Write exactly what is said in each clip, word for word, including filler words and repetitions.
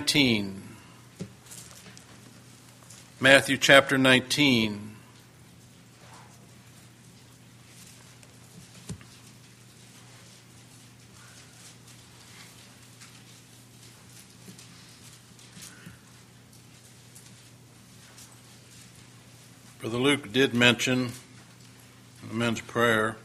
nineteen. Matthew chapter nineteen. Brother Luke did mention in the men's prayer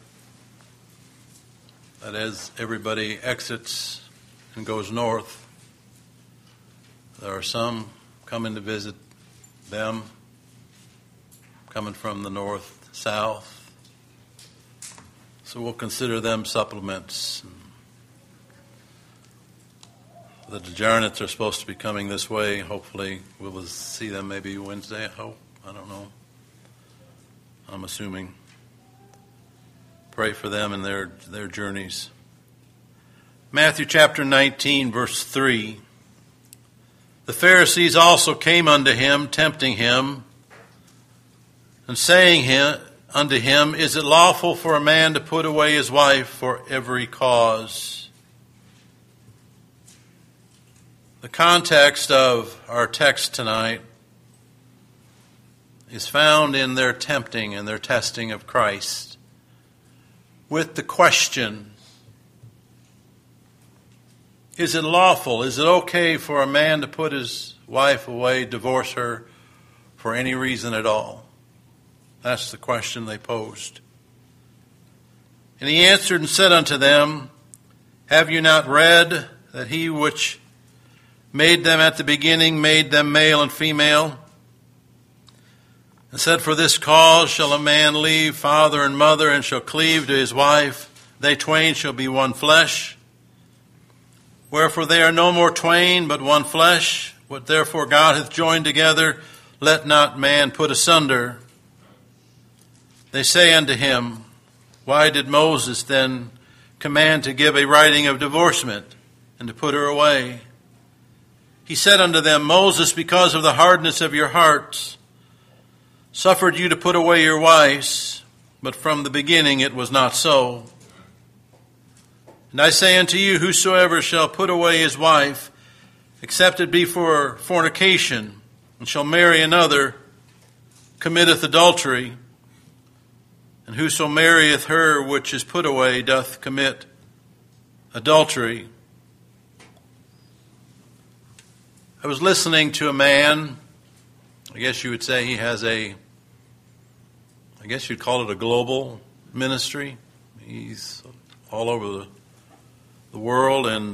that as everybody exits and goes north, there are some coming to visit them, coming from the north, south. So we'll consider them supplements. The DeJarnets are supposed to be coming this way. Hopefully we'll see them maybe Wednesday, I hope. I don't know. I'm assuming. Pray for them and their, their journeys. Matthew chapter nineteen, verse three. The Pharisees also came unto him, tempting him, and saying him, unto him, Is it lawful for a man to put away his wife for every cause? The context of our text tonight is found in their tempting and their testing of Christ with the question, is it lawful, is it okay for a man to put his wife away, divorce her for any reason at all? That's the question they posed. And he answered and said unto them, Have you not read that he which made them at the beginning made them male and female? And said, For this cause shall a man leave father and mother, and shall cleave to his wife. They twain shall be one flesh. Wherefore they are no more twain, but one flesh. What therefore God hath joined together, let not man put asunder. They say unto him, Why did Moses then command to give a writing of divorcement, and to put her away? He said unto them, Moses, because of the hardness of your hearts, suffered you to put away your wives, but from the beginning it was not so. And I say unto you, whosoever shall put away his wife, except it be for fornication, and shall marry another, committeth adultery. And whoso marrieth her which is put away doth commit adultery. I was listening to a man, I guess you would say he has a, I guess you'd call it a global ministry. He's all over the, the world and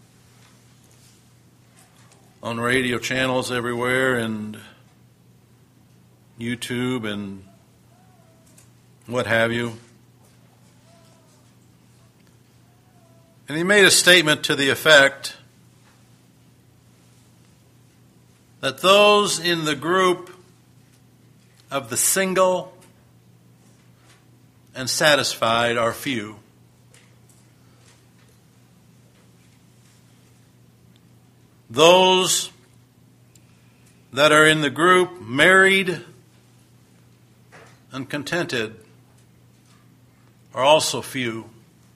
on radio channels everywhere and YouTube and what have you. And he made a statement to the effect that those in the group of the single and satisfied are few. Those that are in the group married and contented are also few.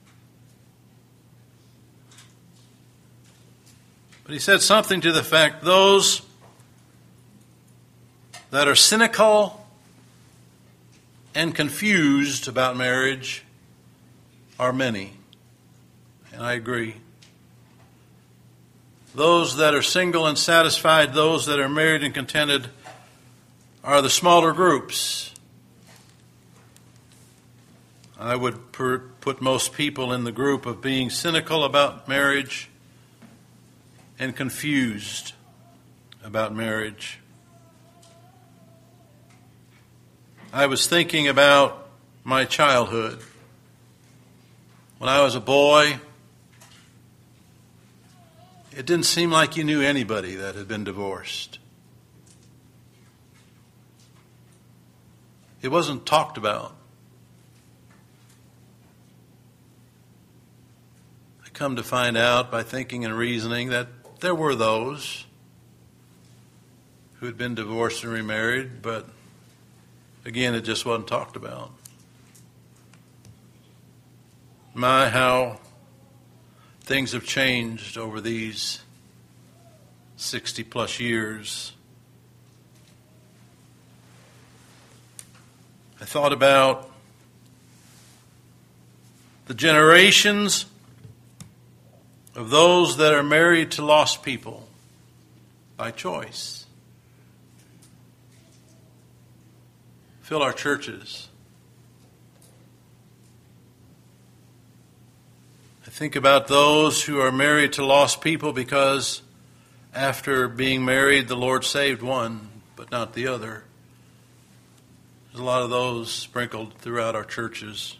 But he said something to the fact, those that are cynical and confused about marriage are many. And I agree. Those that are single and satisfied, those that are married and contented, are the smaller groups. I would per- put most people in the group of being cynical about marriage and confused about marriage. I was thinking about my childhood. When I was a boy, it didn't seem like you knew anybody that had been divorced. It wasn't talked about. I come to find out by thinking and reasoning that there were those who had been divorced and remarried, but again, it just wasn't talked about. My, how things have changed over these sixty plus years. I thought about the generations of those that are married to lost people by choice. Fill our churches. I think about those who are married to lost people because after being married, the Lord saved one, but not the other. There's a lot of those sprinkled throughout our churches.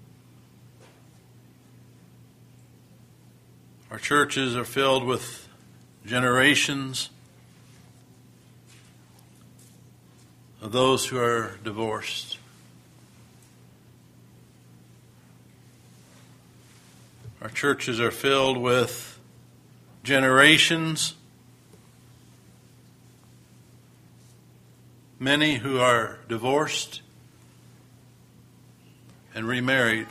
Our churches are filled with generations of those who are divorced. Our churches are filled with generations, many who are divorced and remarried.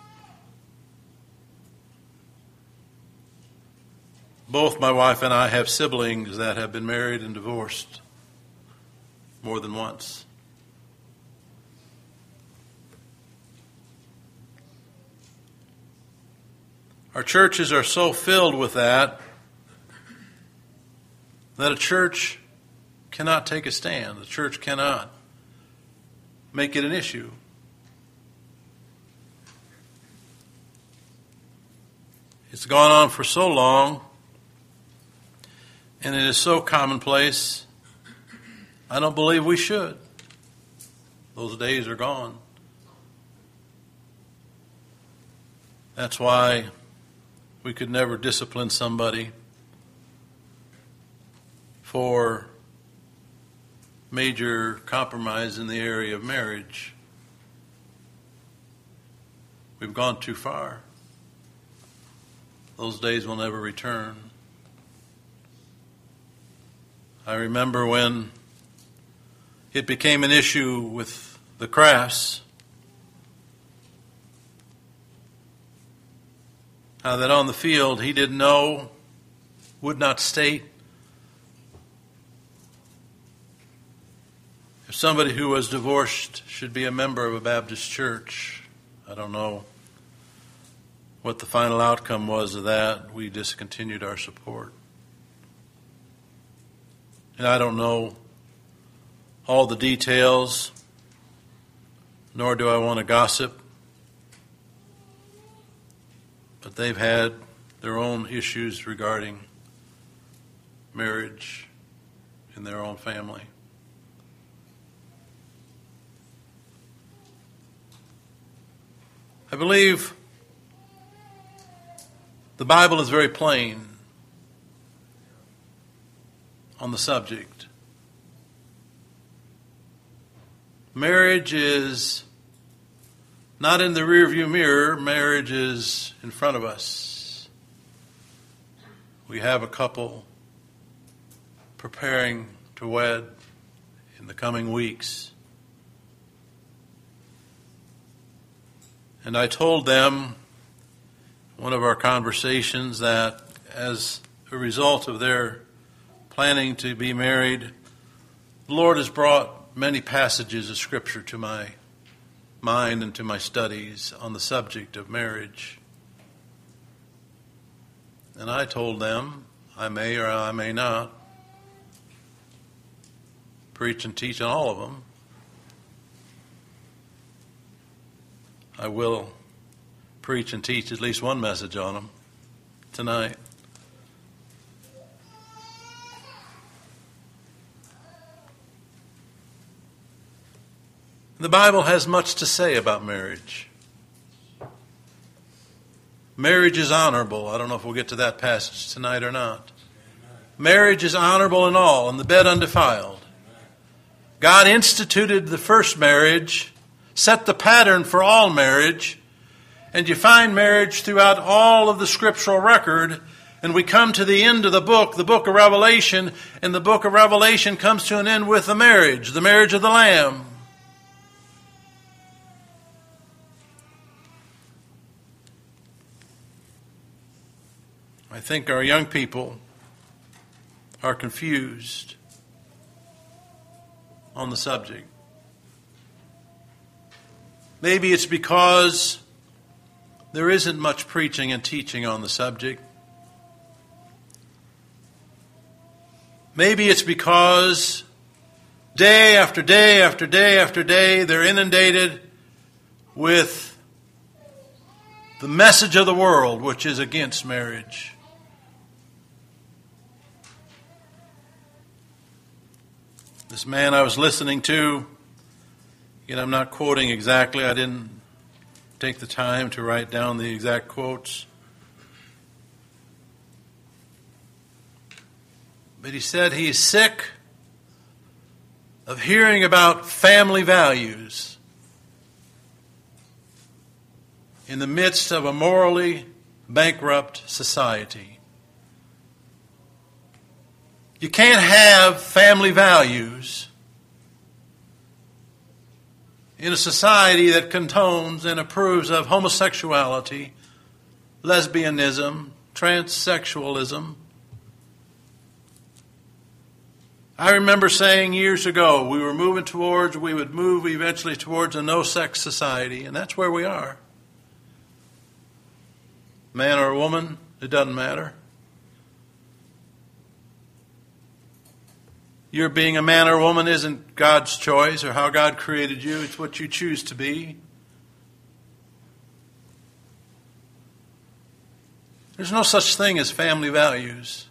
Both my wife and I have siblings that have been married and divorced more than once. Our churches are so filled with that that a church cannot take a stand. The church cannot make it an issue. It's gone on for so long, and it is so commonplace, I don't believe we should. Those days are gone. That's why we could never discipline somebody for major compromise in the area of marriage. We've gone too far. Those days will never return. I remember when it became an issue with the Crafts, how that on the field he didn't know, would not state, if somebody who was divorced should be a member of a Baptist church. I don't know what the final outcome was of that. We discontinued our support. And I don't know all the details, nor do I want to gossip. But they've had their own issues regarding marriage in their own family. I believe the Bible is very plain on the subject. Marriage is not in the rearview mirror. Marriage is in front of us. We have a couple preparing to wed in the coming weeks. And I told them, one of our conversations, that as a result of their planning to be married, the Lord has brought many passages of Scripture to my mind and to my studies on the subject of marriage. And I told them, I may or I may not preach and teach on all of them. I will preach and teach at least one message on them tonight. The Bible has much to say about marriage. Marriage is honorable. I don't know if we'll get to that passage tonight or not. Marriage is honorable in all, and the bed undefiled. God instituted the first marriage, set the pattern for all marriage, and you find marriage throughout all of the scriptural record. And we come to the end of the book, the book of Revelation, and the book of Revelation comes to an end with the marriage, the marriage of the Lamb. I think our young people are confused on the subject. Maybe it's because there isn't much preaching and teaching on the subject. Maybe it's because day after day after day after day they're inundated with the message of the world, which is against marriage. This man I was listening to, again, I'm not quoting exactly. I didn't take the time to write down the exact quotes. But he said he is sick of hearing about family values in the midst of a morally bankrupt society. You can't have family values in a society that condones and approves of homosexuality, lesbianism, transsexualism. I remember saying years ago we were moving towards, we would move eventually towards a no-sex society, and that's where we are. Man or woman, it doesn't matter. Your being a man or woman isn't God's choice or how God created you. It's what you choose to be. There's no such thing as family values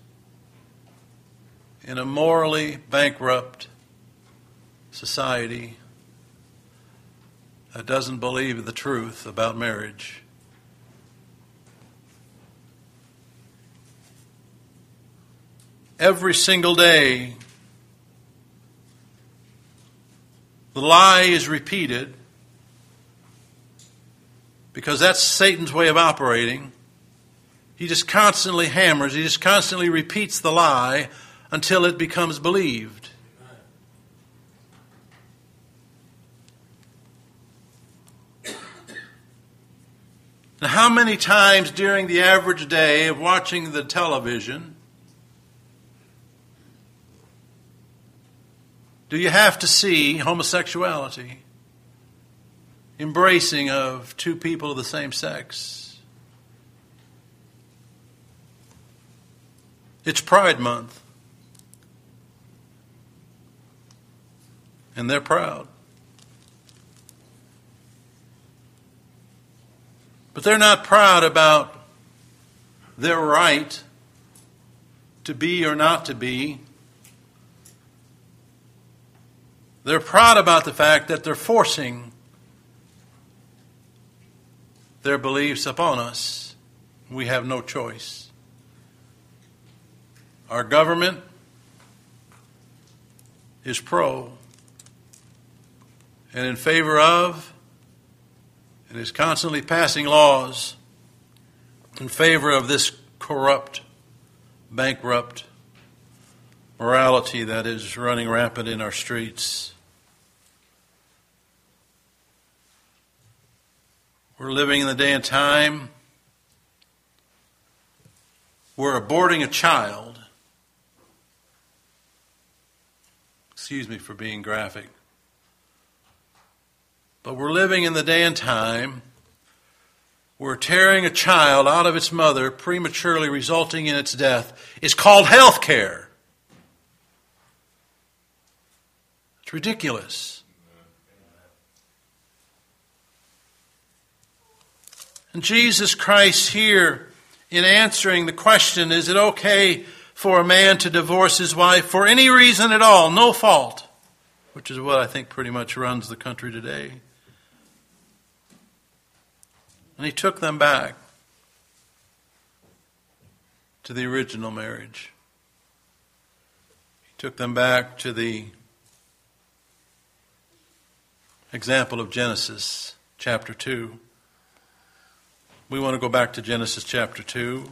in a morally bankrupt society that doesn't believe the truth about marriage. Every single day, the lie is repeated because that's Satan's way of operating. He just constantly hammers, he just constantly repeats the lie until it becomes believed. Now, how many times during the average day of watching the television do you have to see homosexuality, embracing of two people of the same sex? It's Pride Month. And they're proud. But they're not proud about their right to be or not to be. They're proud about the fact that they're forcing their beliefs upon us. We have no choice. Our government is pro and in favor of, and is constantly passing laws in favor of this corrupt, bankrupt morality that is running rampant in our streets. We're living in the day and time where aborting a child, excuse me for being graphic, but we're living in the day and time where tearing a child out of its mother prematurely resulting in its death is called health care. It's ridiculous. And Jesus Christ here, in answering the question, is it okay for a man to divorce his wife for any reason at all, no fault, which is what I think pretty much runs the country today. And he took them back to the original marriage. He took them back to the example of Genesis chapter two. We want to go back to Genesis chapter two.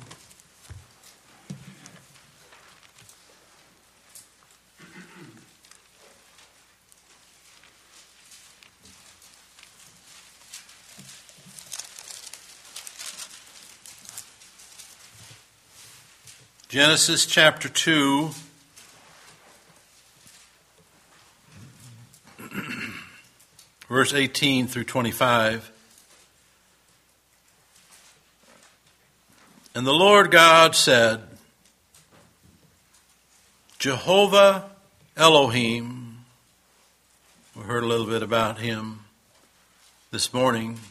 Genesis chapter two, verse eighteen through twenty-five. And the Lord God said, Jehovah Elohim, we heard a little bit about him this morning.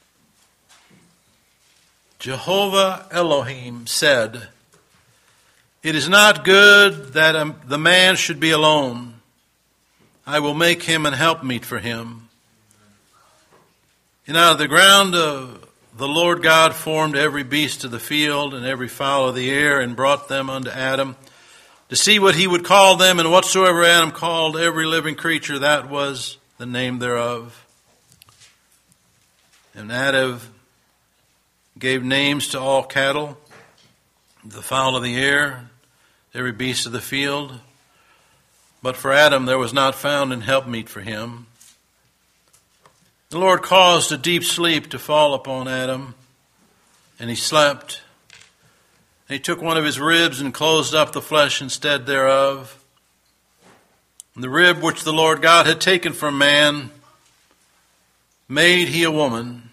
Jehovah Elohim said, it is not good that a, the man should be alone. I will make him an helpmeet for him. And out of the ground of the Lord God formed every beast of the field and every fowl of the air and brought them unto Adam to see what he would call them, and whatsoever Adam called every living creature, that was the name thereof. And Adam gave names to all cattle, the fowl of the air, every beast of the field. But for Adam there was not found an helpmeet for him. The Lord caused a deep sleep to fall upon Adam, and he slept. And he took one of his ribs and closed up the flesh instead thereof. And the rib which the Lord God had taken from man made he a woman,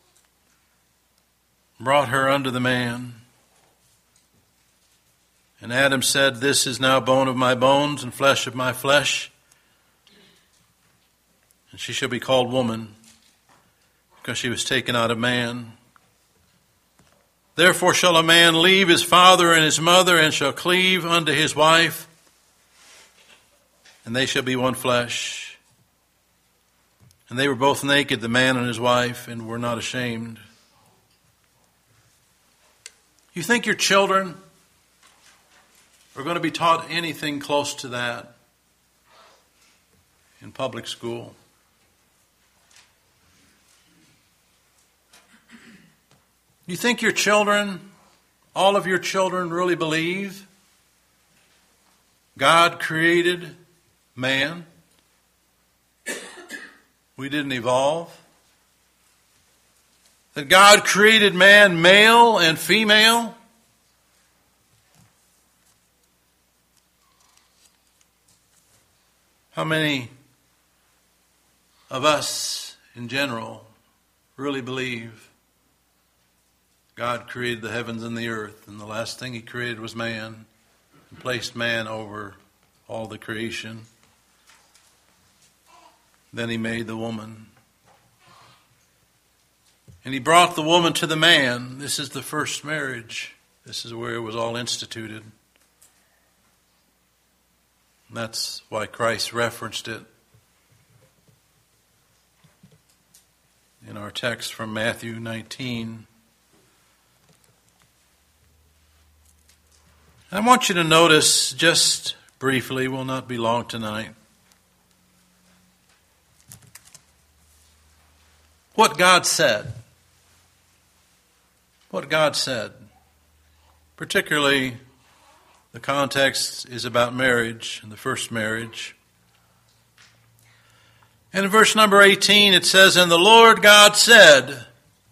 brought her unto the man. And Adam said, this is now bone of my bones and flesh of my flesh. And she shall be called woman, because she was taken out of man. Therefore shall a man leave his father and his mother, and shall cleave unto his wife, and they shall be one flesh. And they were both naked, the man and his wife, and were not ashamed. You think your children are going to be taught anything close to that in public school? You think your children, all of your children, really believe God created man? We didn't evolve. That God created man male and female? How many of us in general really believe God created the heavens and the earth, and the last thing he created was man, and placed man over all the creation? Then he made the woman. And he brought the woman to the man. This is the first marriage. This is where it was all instituted. And that's why Christ referenced it in our text from Matthew nineteen. I want you to notice just briefly, will not be long tonight, what God said. What God said. Particularly, the context is about marriage, and the first marriage. And in verse number eighteen it says, and the Lord God said,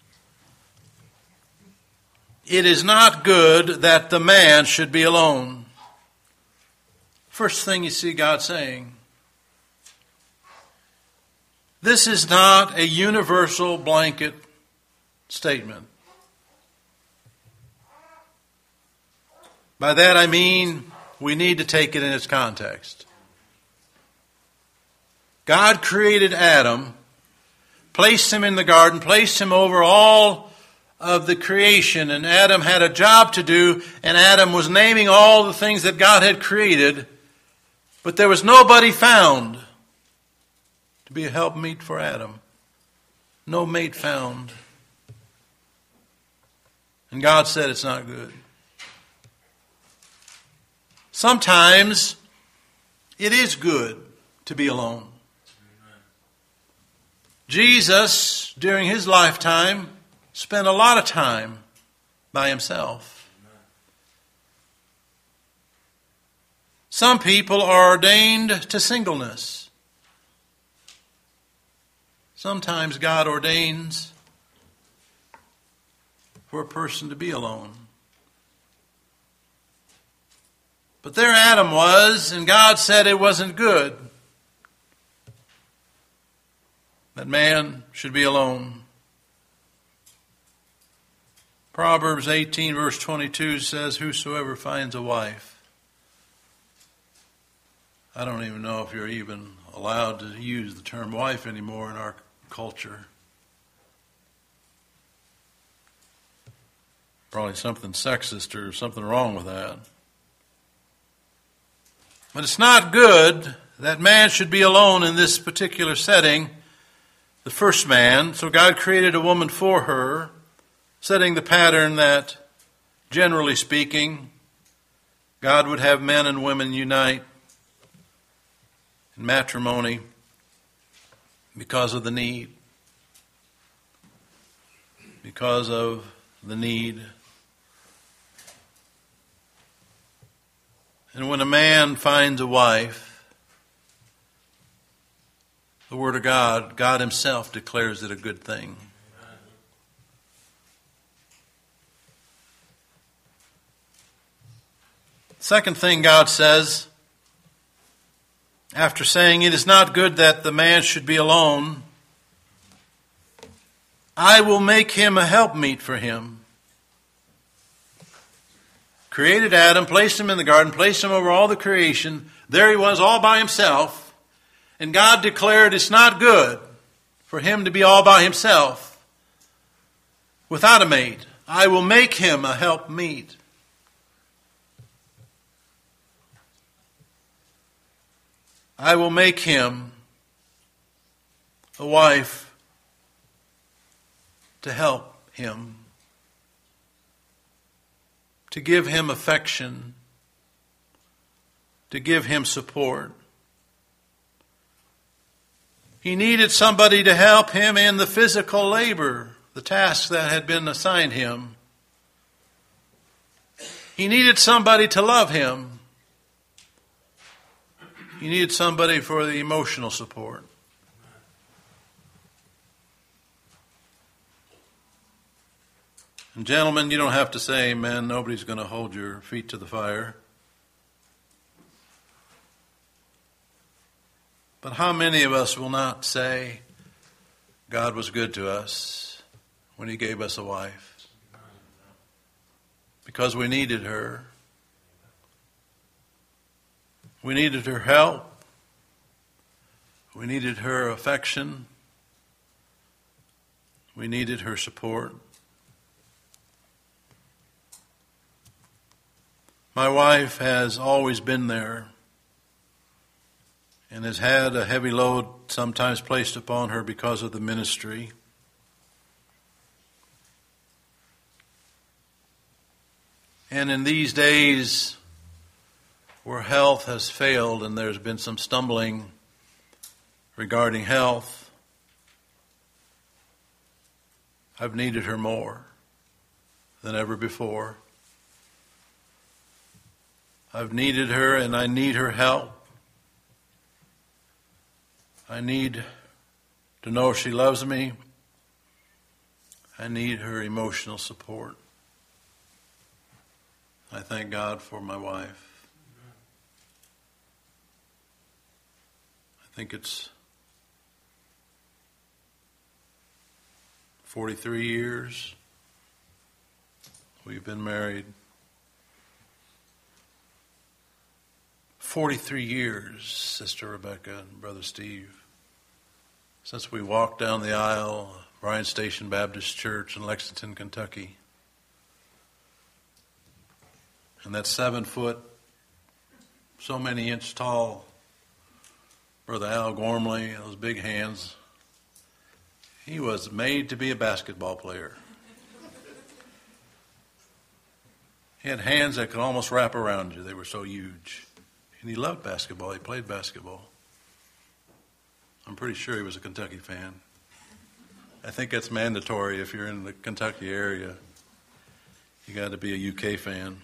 it is not good that the man should be alone. First thing you see God saying. This is not a universal blanket statement. By that I mean we need to take it in its context. God created Adam, placed him in the garden, placed him over all of the creation, and Adam had a job to do, and Adam was naming all the things that God had created, but there was nobody found to be a helpmeet for Adam. No mate found. And God said it's not good. Sometimes it is good to be alone. Jesus, during his lifetime, spent a lot of time by himself. Some people are ordained to singleness. Sometimes God ordains for a person to be alone. But there Adam was, and God said it wasn't good that man should be alone. Proverbs eighteen verse twenty-two says, whosoever finds a wife. I don't even know if you're even allowed to use the term wife anymore in our culture. Probably something sexist or something wrong with that. But it's not good that man should be alone in this particular setting, the first man. So God created a woman for her, setting the pattern that, generally speaking, God would have men and women unite in matrimony because of the need. Because of the need. And when a man finds a wife, the Word of God, God Himself declares it a good thing. Second thing God says, after saying it is not good that the man should be alone, I will make him a helpmeet for him. Created Adam, placed him in the garden, placed him over all the creation. There he was all by himself. And God declared it's not good for him to be all by himself without a mate. I will make him a helpmeet. I will make him a wife to help him, to give him affection, to give him support. He needed somebody to help him in the physical labor, the task that had been assigned him. He needed somebody to love him. He needed somebody for the emotional support. And gentlemen, you don't have to say amen. Nobody's going to hold your feet to the fire. But how many of us will not say, God was good to us when He gave us a wife? Because we needed her. We needed her help. We needed her affection. We needed her support. My wife has always been there and has had a heavy load sometimes placed upon her because of the ministry. And in these days where health has failed and there's been some stumbling regarding health, I've needed her more than ever before. I've needed her and I need her help. I need to know she loves me. I need her emotional support. I thank God for my wife. I think it's forty-three years we've been married. forty-three years, Sister Rebecca and Brother Steve, since we walked down the aisle of Bryan Station Baptist Church in Lexington, Kentucky. And that seven foot, so many inch tall Brother Al Gormley, those big hands, he was made to be a basketball player. He had hands that could almost wrap around you. They were so huge. And he loved basketball. He played basketball. I'm pretty sure he was a Kentucky fan. I think that's mandatory if you're in the Kentucky area. You got to be a U K fan.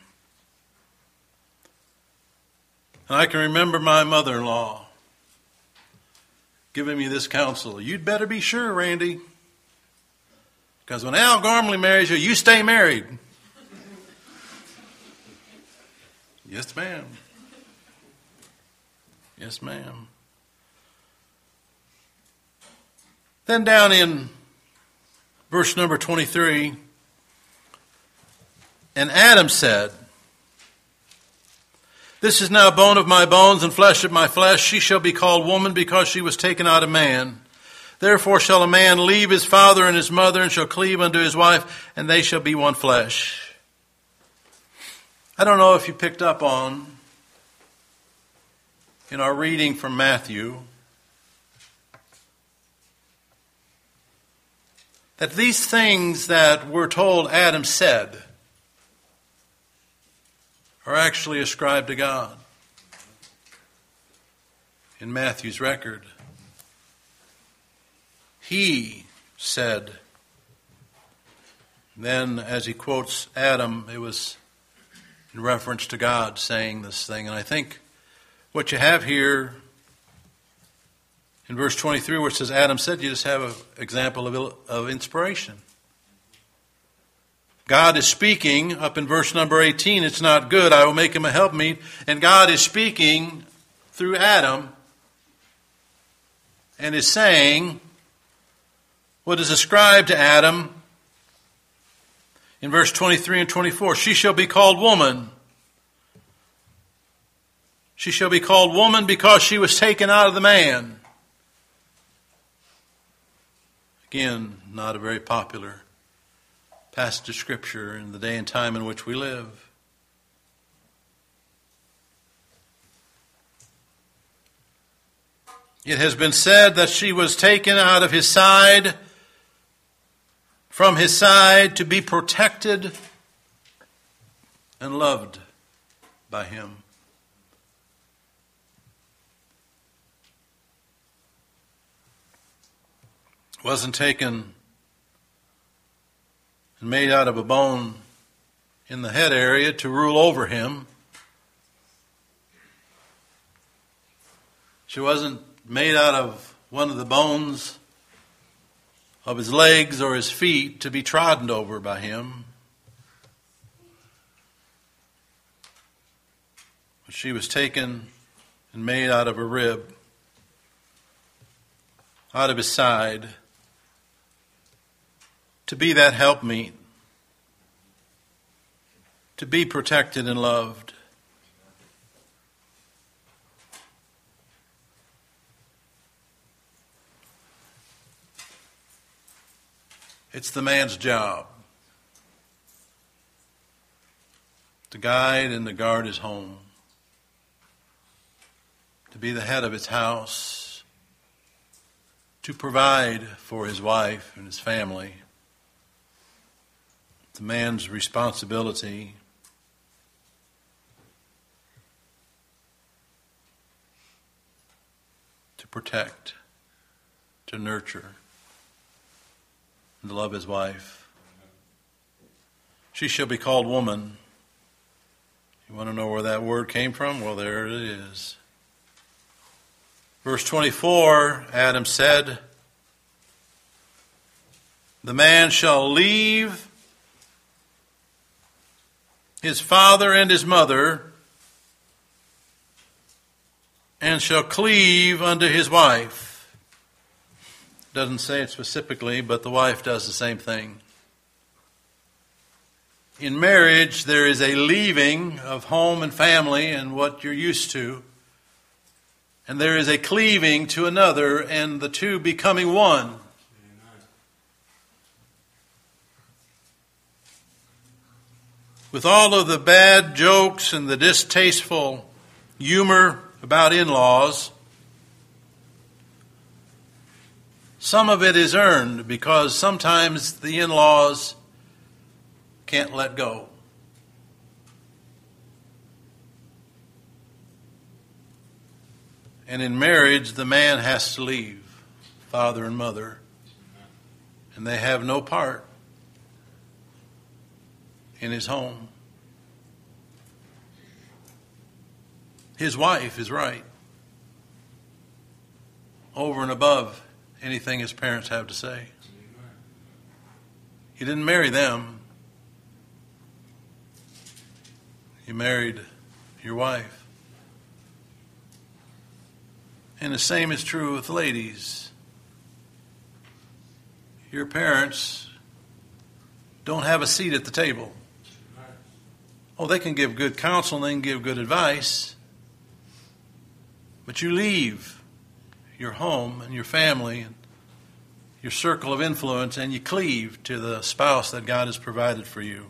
And I can remember my mother-in-law giving me this counsel. You'd better be sure, Randy, because when Al Gormley marries you, you stay married. Yes, ma'am. Yes, ma'am. Then down in verse number twenty-three, and Adam said, "This is now bone of my bones and flesh of my flesh. She shall be called woman because she was taken out of man. Therefore shall a man leave his father and his mother and shall cleave unto his wife, and they shall be one flesh." I don't know if you picked up on in our reading from Matthew that these things that we're told Adam said are actually ascribed to God in Matthew's record. He said. Then as he quotes Adam, it was in reference to God saying this thing. And I think what you have here in verse twenty-three, where it says Adam said, you just have an example of, of inspiration. God is speaking up in verse number eighteen. It's not good. I will make him a helpmeet. And God is speaking through Adam and is saying what is ascribed to Adam in verse twenty-three and twenty-four. She shall be called woman. She shall be called woman because she was taken out of the man. Again, not a very popular passage of Scripture in the day and time in which we live. It has been said that she was taken out of his side, from his side, to be protected and loved by him. Wasn't taken and made out of a bone in the head area to rule over him. She wasn't made out of one of the bones of his legs or his feet to be trodden over by him. But she was taken and made out of a rib, out of his side, to be that helpmeet, to be protected and loved. It's the man's job to guide and to guard his home, to be the head of his house, to provide for his wife and his family. The man's responsibility to protect, to nurture, and to love his wife. She shall be called woman. You want to know where that word came from? Well, there it is. Verse twenty-four, Adam said, "The man shall leave his father and his mother, and shall cleave unto his wife." Doesn't say it specifically, but the wife does the same thing. In marriage, there is a leaving of home and family and what you're used to, and there is a cleaving to another, and the two becoming one. With all of the bad jokes and the distasteful humor about in-laws, some of it is earned because sometimes the in-laws can't let go. And in marriage, the man has to leave father and mother, and they have no part in his home. His wife is right, over and above anything his parents have to say. He didn't marry them. He married your wife. And the same is true with ladies. your parents don't have a seat at the table. Oh, they can give good counsel and they can give good advice. But you leave your home and your family and your circle of influence and you cleave to the spouse that God has provided for you.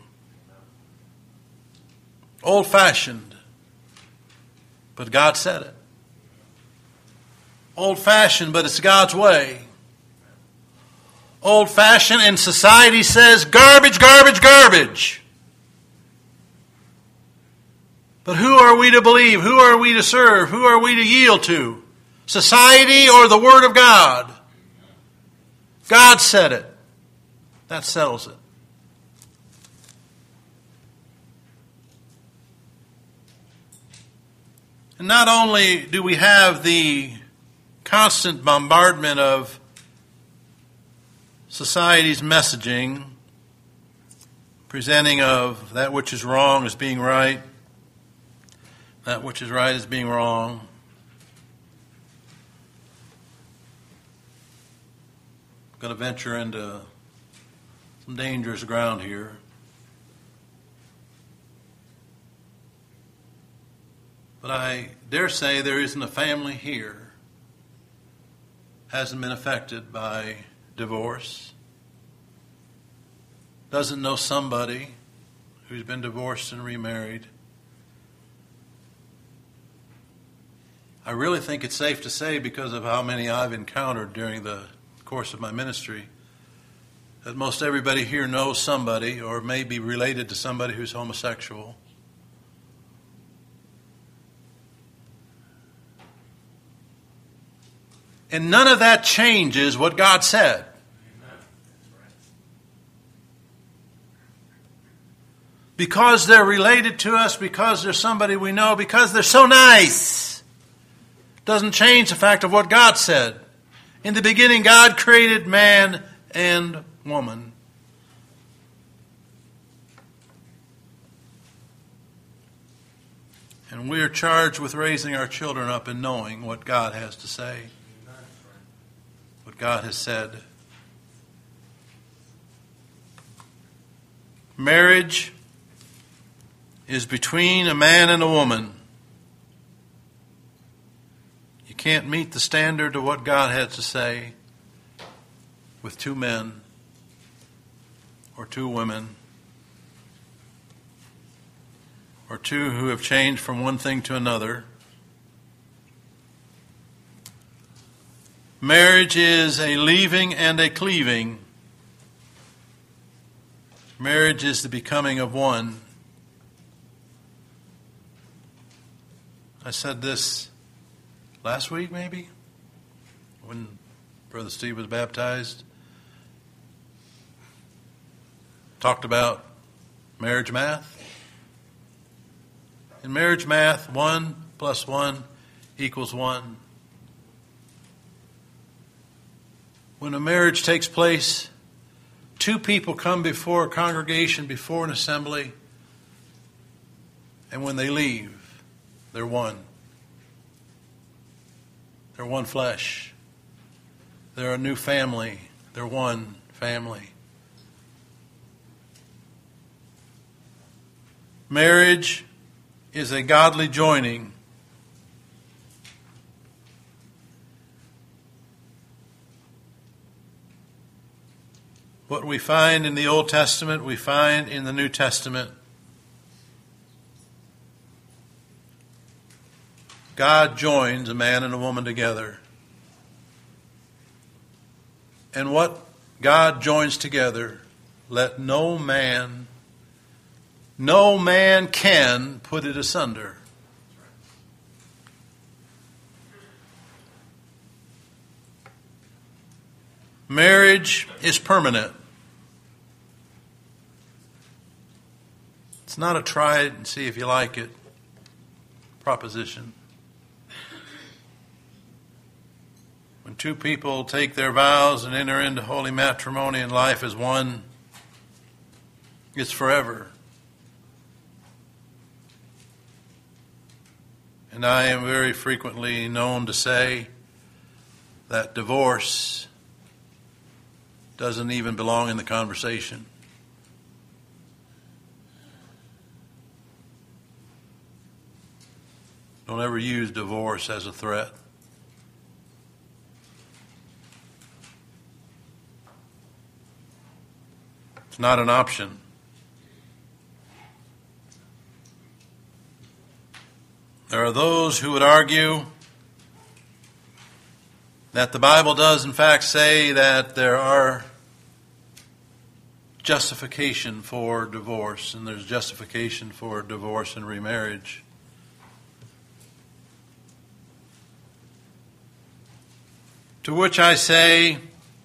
Old-fashioned, but God said it. Old-fashioned, but it's God's way. Old-fashioned, and society says garbage, garbage, garbage. But who are we to believe? Who are we to serve? Who are we to yield to? Society or the Word of God? God said it. That settles it. And not only do we have the constant bombardment of society's messaging, presenting of that which is wrong as being right, that which is right as being wrong. I'm going to venture into some dangerous ground here. But I dare say there isn't a family here hasn't been affected by divorce, doesn't know somebody who's been divorced and remarried. I really think it's safe to say, because of how many I've encountered during the course of my ministry, that most everybody here knows somebody or may be related to somebody who's homosexual. And none of that changes what God said. Because they're related to us, because they're somebody we know, because they're so nice, doesn't change the fact of what God said. In the beginning, God created man and woman. And we are charged with raising our children up and knowing what God has to say, what God has said. Marriage is between a man and a woman. You can't meet the standard of what God had to say with two men or two women or two who have changed from one thing to another. Marriage is a leaving and a cleaving. Marriage is the becoming of one. I said this last week, maybe, when Brother Steve was baptized. Talked about marriage math. In marriage math, one plus one equals one. When a marriage takes place, two people come before a congregation, before an assembly, and when they leave, they're one. They're one flesh. They're a new family. They're one family. Marriage is a godly joining. What we find in the Old Testament, we find in the New Testament. God joins a man and a woman together. And what God joins together, let no man, no man can put it asunder. Marriage is permanent. It's not a try it and see if you like it proposition. When two people take their vows and enter into holy matrimony and life as one, it's forever. And I am very frequently known to say that divorce doesn't even belong in the conversation. Don't ever use divorce as a threat. It's not an option. There are those who would argue that the Bible does in fact say that there are justification for divorce, and there's justification for divorce and remarriage. To which I say,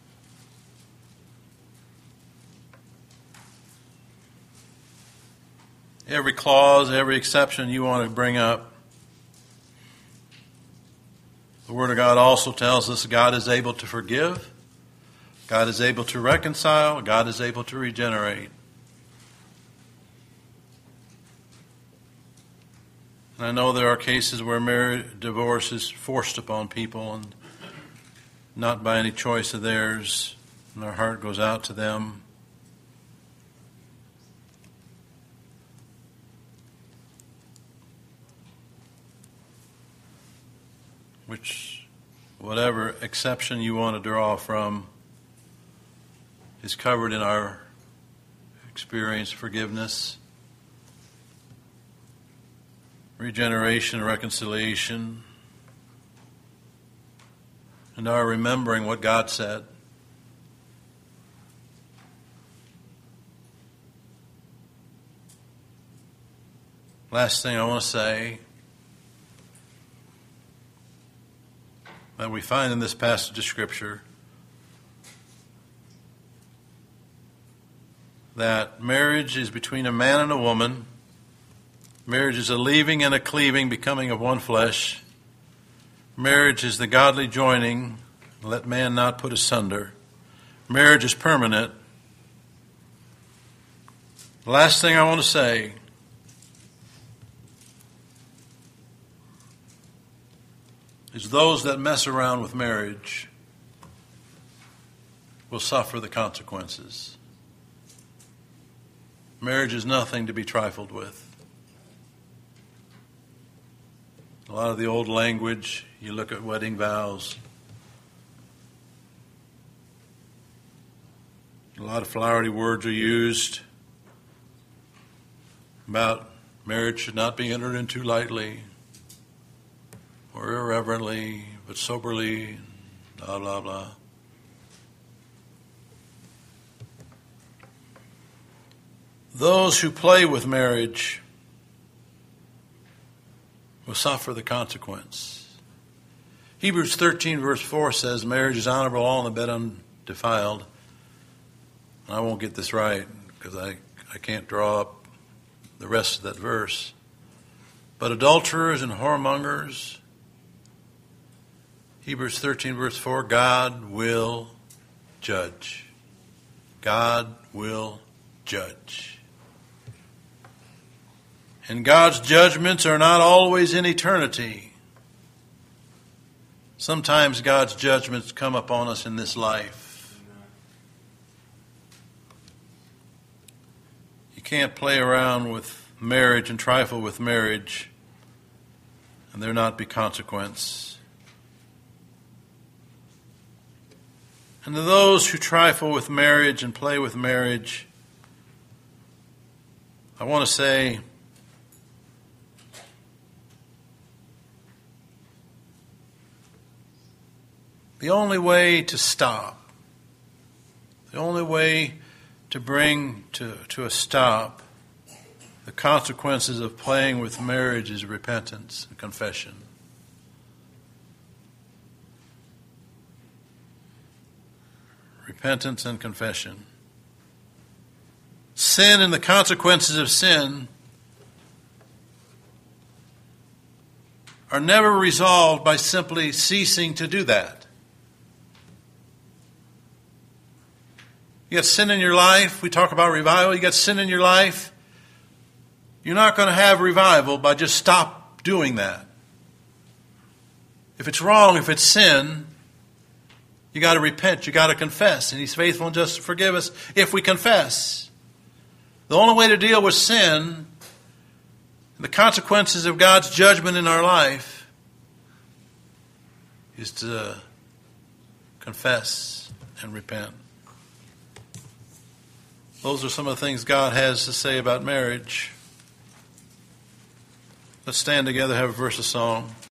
every clause, every exception you want to bring up, the Word of God also tells us God is able to forgive, God is able to reconcile, God is able to regenerate. And I know there are cases where marriage, divorce is forced upon people and not by any choice of theirs, and our heart goes out to them. Which, whatever exception you want to draw from, is covered in our experience, forgiveness, regeneration, reconciliation, and our remembering what God said. Last thing I want to say that we find in this passage of Scripture, that marriage is between a man and a woman. Marriage is a leaving and a cleaving, becoming of one flesh. Marriage is the godly joining, let man not put asunder. Marriage is permanent. The last thing I want to say is those that mess around with marriage will suffer the consequences. Marriage is nothing to be trifled with. A lot of the old language, you look at wedding vows, a lot of flowery words are used about marriage should not be entered into lightly or irreverently, but soberly, blah, blah, blah. Those who play with marriage will suffer the consequence. Hebrews thirteen verse four says, marriage is honorable all in the bed undefiled. And I won't get this right because I, I can't draw up the rest of that verse. But adulterers and whoremongers, Hebrews thirteen verse four, God will judge. God will judge. And God's judgments are not always in eternity. Sometimes God's judgments come upon us in this life. You can't play around with marriage and trifle with marriage and there not be consequence. And to those who trifle with marriage and play with marriage, I want to say, the only way to stop, the only way to bring to, to a stop the consequences of playing with marriage is repentance and confession. Repentance and confession. Sin and the consequences of sin are never resolved by simply ceasing to do that. You got sin in your life. We talk about revival. You got sin in your life. You're not going to have revival by just stop doing that. If it's wrong, if it's sin, You got to repent. You got to confess. And He's faithful and just to forgive us if we confess. The only way to deal with sin, the consequences of God's judgment in our life, is to confess and repent. Those are some of the things God has to say about marriage. Let's stand together, have a verse of song.